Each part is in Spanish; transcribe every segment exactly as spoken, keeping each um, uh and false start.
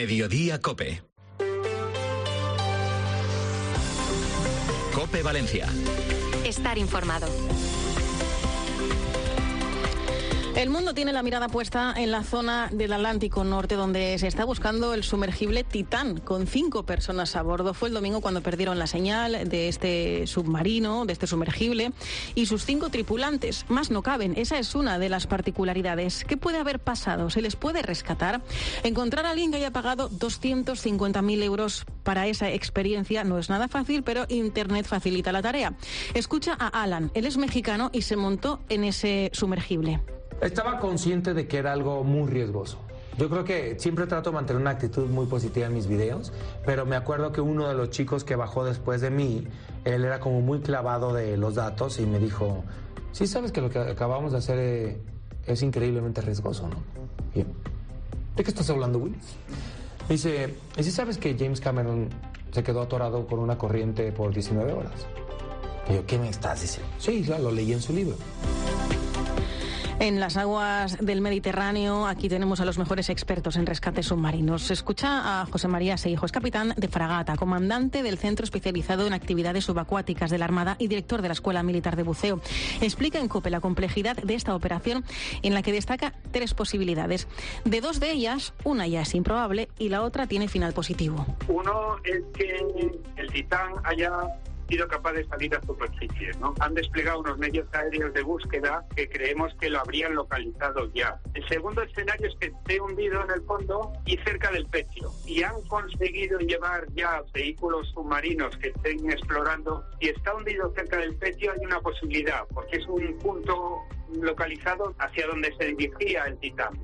Mediodía Cope. Cope Valencia. Estar informado. El mundo tiene la mirada puesta en la zona del Atlántico Norte, donde se está buscando el sumergible Titán, con cinco personas a bordo. Fue el domingo cuando perdieron la señal de este submarino, de este sumergible, y sus cinco tripulantes. Más no caben. Esa es una de las particularidades. ¿Qué puede haber pasado? ¿Se les puede rescatar? Encontrar a alguien que haya pagado doscientos cincuenta mil euros para esa experiencia no es nada fácil, pero Internet facilita la tarea. Escucha a Alan. Él es mexicano y se montó en ese sumergible. Estaba consciente de que era algo muy riesgoso. Yo creo que siempre trato de mantener una actitud muy positiva en mis videos, pero me acuerdo que uno de los chicos que bajó después de mí, él era como muy clavado de los datos y me dijo, sí sabes que lo que acabamos de hacer eh, es increíblemente riesgoso, ¿no? Y yo, ¿de qué estás hablando, Will? Dice, ¿y sí sabes que James Cameron se quedó atorado con una corriente por diecinueve horas? Y yo, ¿qué me estás diciendo? Sí, claro, lo leí en su libro. En las aguas del Mediterráneo, aquí tenemos a los mejores expertos en rescates submarinos. Se escucha a José María Seijo, es capitán de fragata, comandante del Centro Especializado en Actividades Subacuáticas de la Armada y director de la Escuela Militar de Buceo. Explica en COPE la complejidad de esta operación, en la que destaca tres posibilidades. De dos de ellas, una ya es improbable y la otra tiene final positivo. Uno es que el Titán haya sido capaz de salir a superficie, ¿no? Han desplegado unos medios aéreos de búsqueda que creemos que lo habrían localizado ya. El segundo escenario es que esté hundido en el fondo y cerca del pecio. Y han conseguido llevar ya vehículos submarinos que estén explorando. Si está hundido cerca del pecio hay una posibilidad, porque es un punto localizado hacia donde se dirigía el Titán.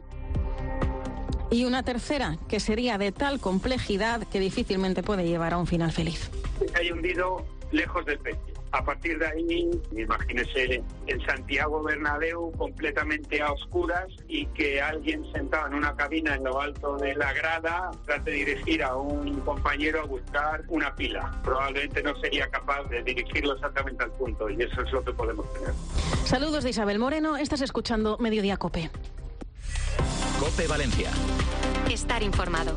Y una tercera, que sería de tal complejidad que difícilmente puede llevar a un final feliz. Se haya hundido lejos del pecio. A partir de ahí, imagínese en Santiago Bernabéu completamente a oscuras y que alguien sentado en una cabina en lo alto de la grada trate de dirigir a un compañero a buscar una pila. Probablemente no sería capaz de dirigirlo exactamente al punto y eso es lo que podemos tener. Saludos de Isabel Moreno, estás escuchando Mediodía Cope. Cope Valencia. Estar informado.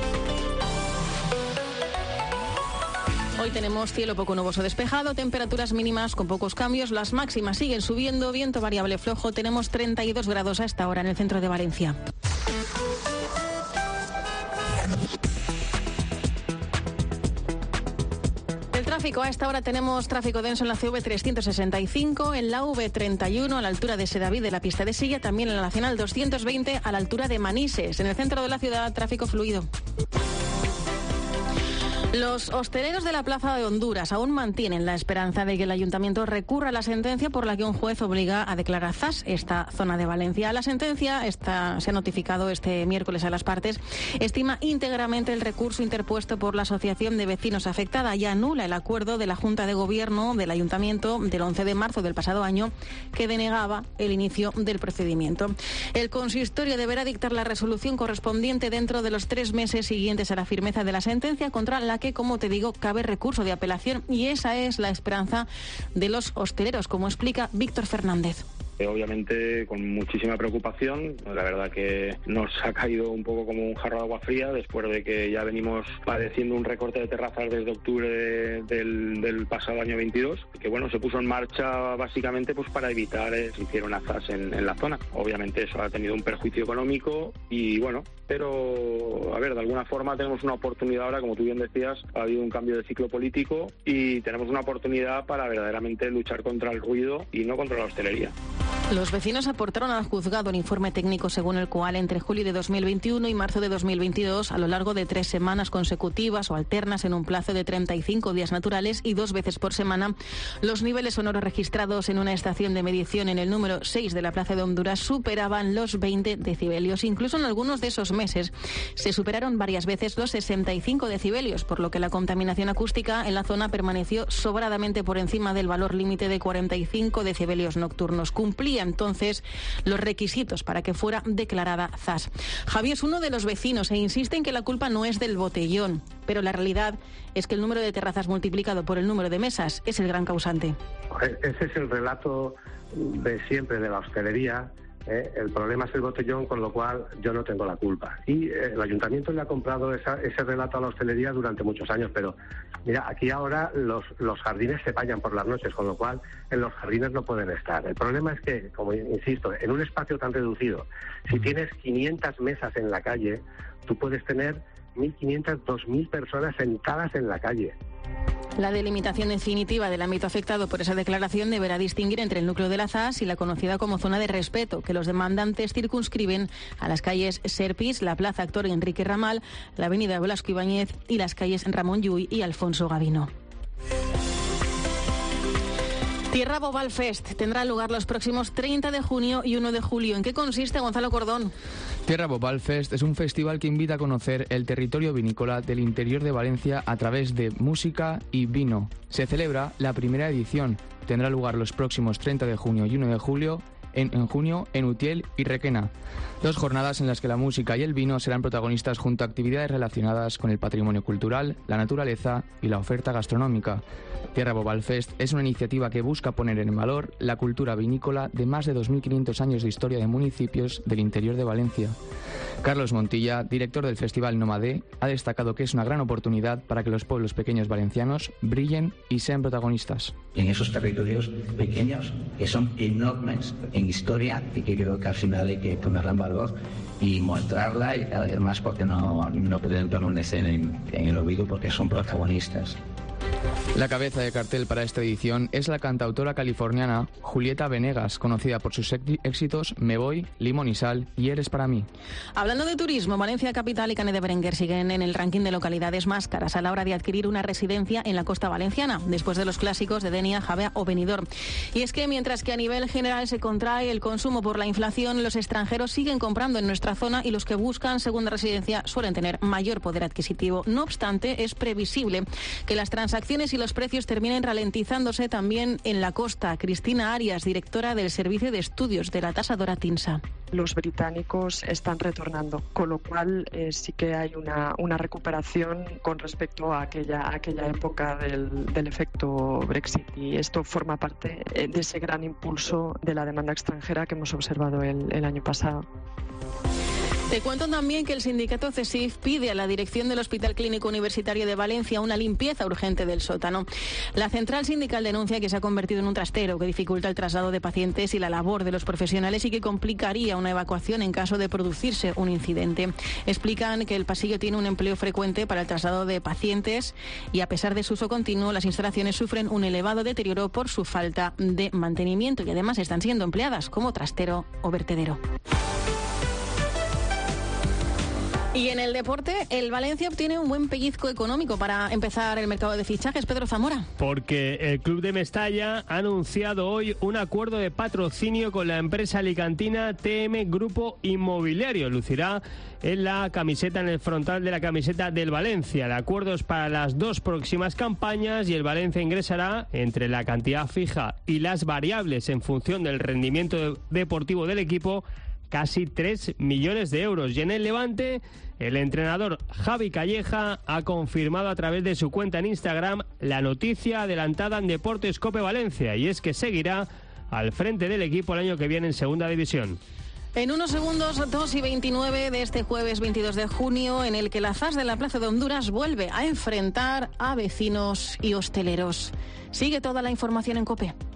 Hoy tenemos cielo poco nuboso despejado, temperaturas mínimas con pocos cambios, las máximas siguen subiendo, viento variable flojo, tenemos treinta y dos grados a esta hora en el centro de Valencia. El tráfico, a esta hora tenemos tráfico denso en la C V trescientos sesenta y cinco, en la V treinta y uno a la altura de Sedaví de la pista de Silla, también en la Nacional doscientos veinte a la altura de Manises, en el centro de la ciudad tráfico fluido. Los hosteleros de la Plaza de Honduras aún mantienen la esperanza de que el ayuntamiento recurra a la sentencia por la que un juez obliga a declarar Zas esta zona de Valencia. La sentencia está, se ha notificado este miércoles a las partes, estima íntegramente el recurso interpuesto por la Asociación de Vecinos afectada y anula el acuerdo de la Junta de Gobierno del ayuntamiento del once de marzo del pasado año que denegaba el inicio del procedimiento. El consistorio deberá dictar la resolución correspondiente dentro de los tres meses siguientes a la firmeza de la sentencia, contra la que que, como te digo, cabe recurso de apelación y esa es la esperanza de los hosteleros, como explica Víctor Fernández. Obviamente con muchísima preocupación, la verdad que nos ha caído un poco como un jarro de agua fría después de que ya venimos padeciendo un recorte de terrazas desde octubre de, del, del pasado año veintidós, que bueno, se puso en marcha básicamente pues para evitar que se hiciera una zas en, en la zona. Obviamente eso ha tenido un perjuicio económico y bueno, pero a ver, de alguna forma tenemos una oportunidad ahora, como tú bien decías, ha habido un cambio de ciclo político y tenemos una oportunidad para verdaderamente luchar contra el ruido y no contra la hostelería. Los vecinos aportaron al juzgado un informe técnico según el cual entre julio de dos mil veintiuno y marzo de dos mil veintidós, a lo largo de tres semanas consecutivas o alternas en un plazo de treinta y cinco días naturales y dos veces por semana, los niveles sonoros registrados en una estación de medición en el número seis de la Plaza de Honduras superaban los veinte decibelios. Incluso en algunos de esos meses se superaron varias veces los sesenta y cinco decibelios, por lo que la contaminación acústica en la zona permaneció sobradamente por encima del valor límite de cuarenta y cinco decibelios nocturnos. Cumplía entonces los requisitos para que fuera declarada Zas. Javi es uno de los vecinos e insiste en que la culpa no es del botellón, pero la realidad es que el número de terrazas multiplicado por el número de mesas es el gran causante. Ese es el relato de siempre de la hostelería, ¿eh? El problema es el botellón, con lo cual yo no tengo la culpa. Y eh, el ayuntamiento le ha comprado esa, ese relato a la hostelería durante muchos años, pero mira, aquí ahora los, los jardines se vayan por las noches, con lo cual en los jardines no pueden estar. El problema es que, como insisto, en un espacio tan reducido, si tienes quinientas mesas en la calle, tú puedes tener mil quinientas, dos mil personas sentadas en la calle. La delimitación definitiva del ámbito afectado por esa declaración deberá distinguir entre el núcleo de la Zas y la conocida como zona de respeto, que los demandantes circunscriben a las calles Serpis, la Plaza Actor Enrique Ramal, la avenida Velasco Ibáñez y las calles Ramón Llull y Alfonso Gavino. Tierra Bobal Fest tendrá lugar los próximos treinta de junio y uno de julio. ¿En qué consiste, Gonzalo Cordón? Tierra Bobal Fest es un festival que invita a conocer el territorio vinícola del interior de Valencia a través de música y vino. Se celebra la primera edición. Tendrá lugar los próximos treinta de junio y uno de julio en, en junio en Utiel y Requena. Dos jornadas en las que la música y el vino serán protagonistas junto a actividades relacionadas con el patrimonio cultural, la naturaleza y la oferta gastronómica. Tierra Bobal Fest es una iniciativa que busca poner en valor la cultura vinícola de más de dos mil quinientos años de historia de municipios del interior de Valencia. Carlos Montilla, director del Festival Nómade, ha destacado que es una gran oportunidad para que los pueblos pequeños valencianos brillen y sean protagonistas. En esos territorios pequeños que son enormes en historia y que creo que al final hay que ponerla en valor y mostrarla, y además porque no, no pueden permanecer en, en el olvido porque son protagonistas. La cabeza de cartel para esta edición es la cantautora californiana Julieta Venegas, conocida por sus éxitos Me Voy, Limón y Sal y Eres para mí. Hablando de turismo, Valencia Capital y Canet de Berenguer siguen en el ranking de localidades más caras a la hora de adquirir una residencia en la costa valenciana, después de los clásicos de Denia, Javea o Benidorm. Y es que mientras que a nivel general se contrae el consumo por la inflación, los extranjeros siguen comprando en nuestra zona y los que buscan segunda residencia suelen tener mayor poder adquisitivo. No obstante, es previsible que las transacciones y los precios terminen ralentizándose también en la costa. Cristina Arias, directora del Servicio de Estudios de la tasadora TINSA. Los británicos están retornando, con lo cual eh, sí que hay una, una recuperación con respecto a aquella, a aquella época del, del efecto Brexit, y esto forma parte de ese gran impulso de la demanda extranjera que hemos observado el, el año pasado. Te cuento también que el sindicato CESIF pide a la dirección del Hospital Clínico Universitario de Valencia una limpieza urgente del sótano. La central sindical denuncia que se ha convertido en un trastero que dificulta el traslado de pacientes y la labor de los profesionales y que complicaría una evacuación en caso de producirse un incidente. Explican que el pasillo tiene un empleo frecuente para el traslado de pacientes y a pesar de su uso continuo, las instalaciones sufren un elevado deterioro por su falta de mantenimiento y además están siendo empleadas como trastero o vertedero. Y en el deporte, el Valencia obtiene un buen pellizco económico para empezar el mercado de fichajes. Pedro Zamora. Porque el club de Mestalla ha anunciado hoy un acuerdo de patrocinio con la empresa alicantina T M Grupo Inmobiliario. Lucirá en la camiseta, en el frontal de la camiseta del Valencia. El acuerdo es para las dos próximas campañas y el Valencia ingresará entre la cantidad fija y las variables en función del rendimiento deportivo del equipo casi tres millones de euros. Y en el Levante, el entrenador Javi Calleja ha confirmado a través de su cuenta en Instagram la noticia adelantada en Deportes Cope Valencia, y es que seguirá al frente del equipo el año que viene en Segunda División. En unos segundos, dos y veintinueve de este jueves veintidós de junio, en el que la Zas de la Plaza de Honduras vuelve a enfrentar a vecinos y hosteleros. Sigue toda la información en COPE.